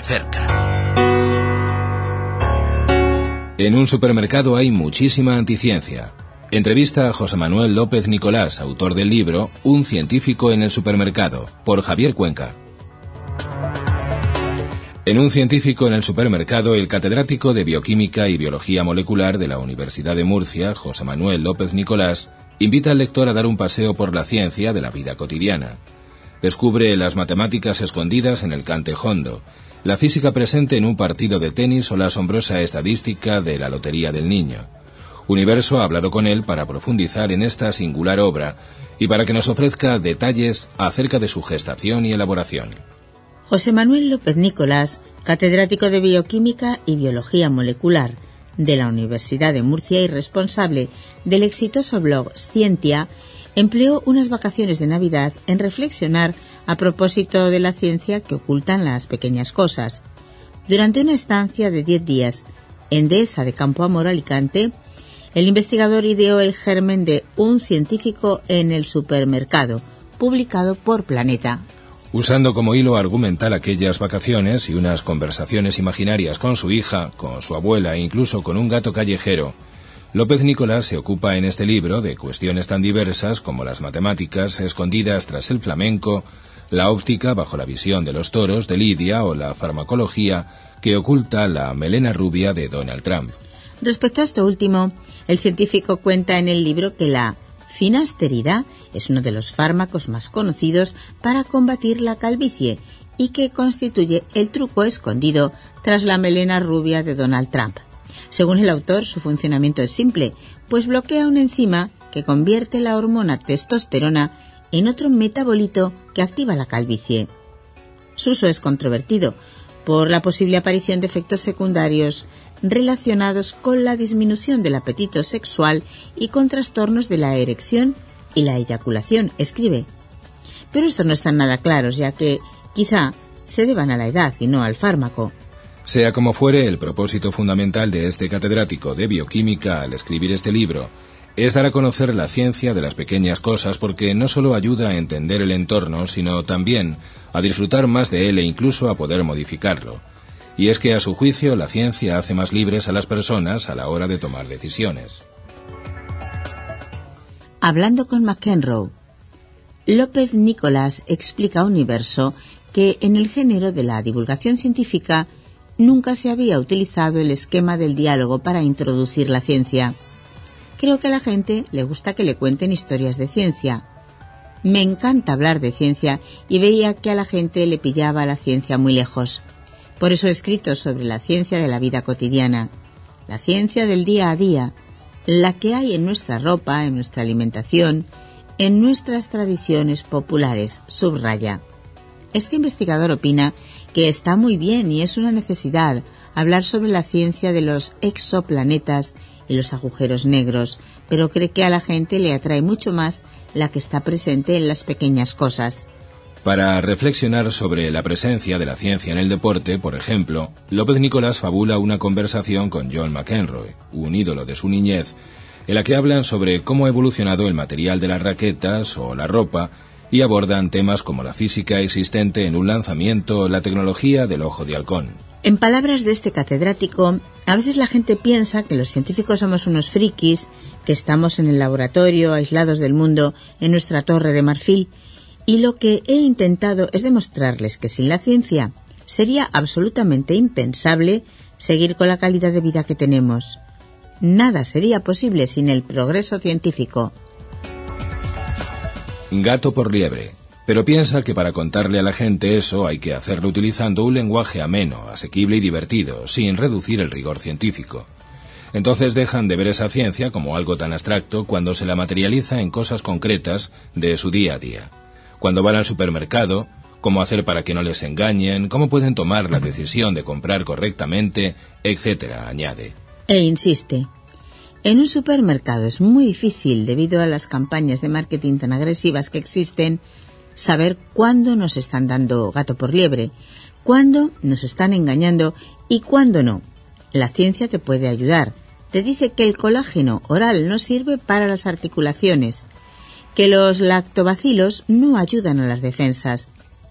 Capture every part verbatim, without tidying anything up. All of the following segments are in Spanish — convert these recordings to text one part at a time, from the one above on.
cerca. En un supermercado hay muchísima anticiencia. Entrevista a José Manuel López Nicolás, autor del libro Un científico en el supermercado, por Javier Cuenca. En Un científico en el supermercado, el catedrático de Bioquímica y Biología Molecular de la Universidad de Murcia, José Manuel López Nicolás, invita al lector a dar un paseo por la ciencia de la vida cotidiana. Descubre las matemáticas escondidas en el cantejondo, la física presente en un partido de tenis o la asombrosa estadística de la Lotería del Niño. Universo ha hablado con él para profundizar en esta singular obra y para que nos ofrezca detalles acerca de su gestación y elaboración. José Manuel López Nicolás, catedrático de Bioquímica y Biología Molecular de la Universidad de Murcia y responsable del exitoso blog Scientia, empleó unas vacaciones de Navidad en reflexionar a propósito de la ciencia que ocultan las pequeñas cosas. Durante una estancia de diez días en Dehesa de Campo Amor, Alicante, el investigador ideó el germen de Un científico en el supermercado, publicado por Planeta. Usando como hilo argumental aquellas vacaciones y unas conversaciones imaginarias con su hija, con su abuela e incluso con un gato callejero, López Nicolás se ocupa en este libro de cuestiones tan diversas como las matemáticas escondidas tras el flamenco, la óptica bajo la visión de los toros de Lidia o la farmacología que oculta la melena rubia de Donald Trump. Respecto a esto último, el científico cuenta en el libro que la finasterida es uno de los fármacos más conocidos para combatir la calvicie y que constituye el truco escondido tras la melena rubia de Donald Trump. Según el autor, su funcionamiento es simple, pues bloquea una enzima que convierte la hormona testosterona en otro metabolito que activa la calvicie. Su uso es controvertido por la posible aparición de efectos secundarios relacionados con la disminución del apetito sexual y con trastornos de la erección y la eyaculación, escribe. Pero estos no están nada claros, ya que quizá se deban a la edad y no al fármaco. Sea como fuere, el propósito fundamental de este catedrático de bioquímica al escribir este libro es dar a conocer la ciencia de las pequeñas cosas, porque no solo ayuda a entender el entorno, sino también a disfrutar más de él e incluso a poder modificarlo. Y es que, a su juicio, la ciencia hace más libres a las personas a la hora de tomar decisiones. Hablando con McEnroe, López Nicolás explica a Universo que en el género de la divulgación científica nunca se había utilizado el esquema del diálogo para introducir la ciencia. Creo que a la gente le gusta que le cuenten historias de ciencia. Me encanta hablar de ciencia y veía que a la gente le pillaba la ciencia muy lejos. Por eso he escrito sobre la ciencia de la vida cotidiana, la ciencia del día a día, la que hay en nuestra ropa, en nuestra alimentación, en nuestras tradiciones populares, subraya. Este investigador opina que está muy bien y es una necesidad hablar sobre la ciencia de los exoplanetas y los agujeros negros, pero cree que a la gente le atrae mucho más la que está presente en las pequeñas cosas. Para reflexionar sobre la presencia de la ciencia en el deporte, por ejemplo, López Nicolás fabula una conversación con John McEnroe, un ídolo de su niñez, en la que hablan sobre cómo ha evolucionado el material de las raquetas o la ropa y abordan temas como la física existente en un lanzamiento o la tecnología del ojo de halcón. En palabras de este catedrático, a veces la gente piensa que los científicos somos unos frikis, que estamos en el laboratorio, aislados del mundo, en nuestra torre de marfil. Y lo que he intentado es demostrarles que sin la ciencia sería absolutamente impensable seguir con la calidad de vida que tenemos. Nada sería posible sin el progreso científico. Gato por liebre. Pero piensa que para contarle a la gente eso hay que hacerlo utilizando un lenguaje ameno, asequible y divertido, sin reducir el rigor científico. Entonces dejan de ver esa ciencia como algo tan abstracto cuando se la materializa en cosas concretas de su día a día. Cuando van al supermercado, cómo hacer para que no les engañen, cómo pueden tomar la decisión de comprar correctamente, etcétera, añade. E insiste, en un supermercado es muy difícil, debido a las campañas de marketing tan agresivas que existen, saber cuándo nos están dando gato por liebre, cuándo nos están engañando y cuándo no. La ciencia te puede ayudar. Te dice que el colágeno oral no sirve para las articulaciones, que los lactobacilos no ayudan a las defensas,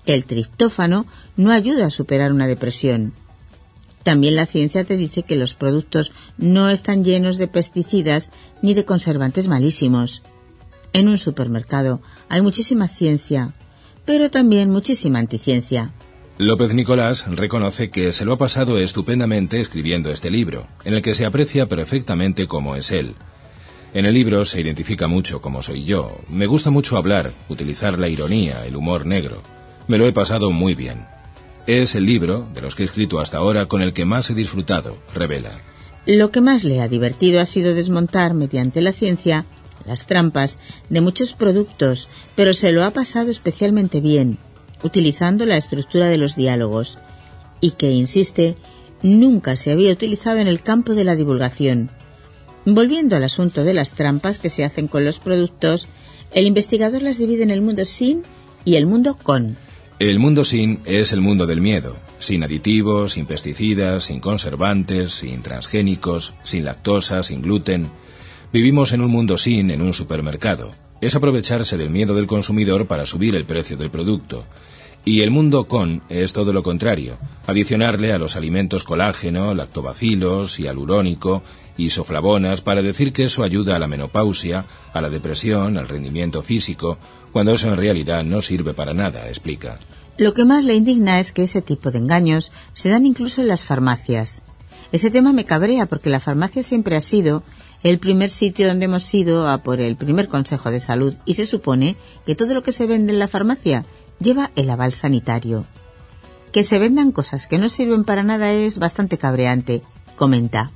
El triptófano no ayuda a superar una depresión. También la ciencia te dice que los productos no están llenos de pesticidas ni de conservantes malísimos. En un supermercado hay muchísima ciencia, pero también muchísima anticiencia. López Nicolás reconoce que se lo ha pasado estupendamente escribiendo este libro, en el que se aprecia perfectamente cómo es él. En el libro se identifica mucho como soy yo. Me gusta mucho hablar, utilizar la ironía, el humor negro. Me lo he pasado muy bien. Es el libro, de los que he escrito hasta ahora, con el que más he disfrutado, revela. Lo que más le ha divertido ha sido desmontar, mediante la ciencia, las trampas de muchos productos, pero se lo ha pasado especialmente bien, utilizando la estructura de los diálogos, y que, insiste, nunca se había utilizado en el campo de la divulgación. Volviendo al asunto de las trampas que se hacen con los productos, el investigador las divide en el mundo sin y el mundo con. El mundo sin es el mundo del miedo, sin aditivos, sin pesticidas, sin conservantes, sin transgénicos, sin lactosa, sin gluten. Vivimos en un mundo sin en un supermercado. Es aprovecharse del miedo del consumidor para subir el precio del producto. Y el mundo con es todo lo contrario, adicionarle a los alimentos colágeno, lactobacilos, hialurónico, isoflavonas para decir que eso ayuda a la menopausia, a la depresión, al rendimiento físico, cuando eso en realidad no sirve para nada, explica. Lo que más le indigna es que ese tipo de engaños se dan incluso en las farmacias. Ese tema me cabrea porque la farmacia siempre ha sido el primer sitio donde hemos ido a por el primer consejo de salud y se supone que todo lo que se vende en la farmacia lleva el aval sanitario. Que se vendan cosas que no sirven para nada es bastante cabreante, comenta.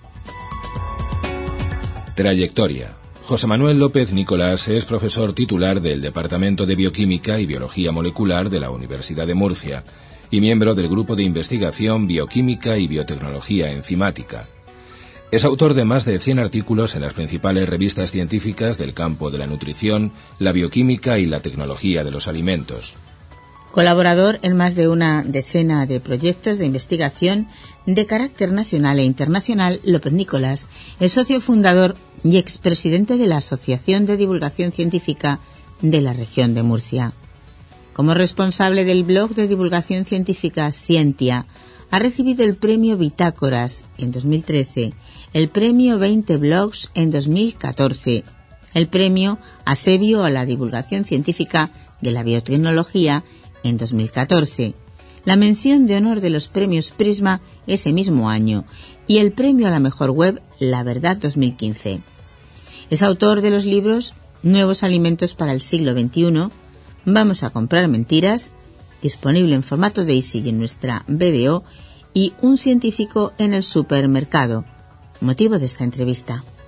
Trayectoria. José Manuel López Nicolás es profesor titular del Departamento de Bioquímica y Biología Molecular de la Universidad de Murcia y miembro del Grupo de Investigación Bioquímica y Biotecnología Enzimática. Es autor de más de cien artículos en las principales revistas científicas del campo de la nutrición, la bioquímica y la tecnología de los alimentos. Colaborador en más de una decena de proyectos de investigación de carácter nacional e internacional, López Nicolás es socio fundador y expresidente de la Asociación de Divulgación Científica de la región de Murcia. Como responsable del blog de divulgación científica Scientia, ha recibido el premio Bitácoras en dos mil trece, el premio veinte Blogs en dos mil catorce, el premio Asebio a la divulgación científica de la biotecnología en dos mil catorce, la mención de honor de los premios Prisma ese mismo año y el premio a la mejor web La Verdad dos mil quince. Es autor de los libros Nuevos alimentos para el siglo veintiuno, Vamos a comprar mentiras, disponible en formato Daisy y en nuestra B D O, y Un científico en el supermercado, motivo de esta entrevista.